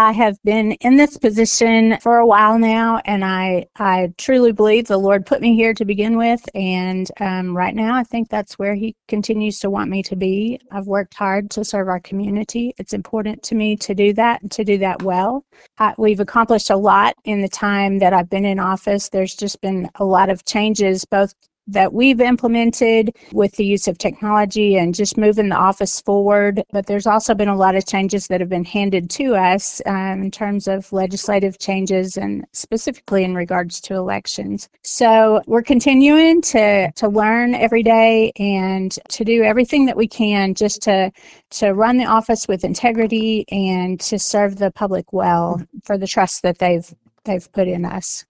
I have been in this position for a while now, and I truly believe the Lord put me here to begin with. And right now, I think that's where He continues to want me to be. I've worked hard to serve our community. It's important to me to do that and to do that well. We've accomplished a lot in the time that I've been in office. There's just been a lot of changes, both that we've implemented with the use of technology and just moving the office forward. But there's also been a lot of changes that have been handed to us in terms of legislative changes and specifically in regards to elections. So we're continuing to learn every day and to do everything that we can just to run the office with integrity and to serve the public well for the trust that they've put in us.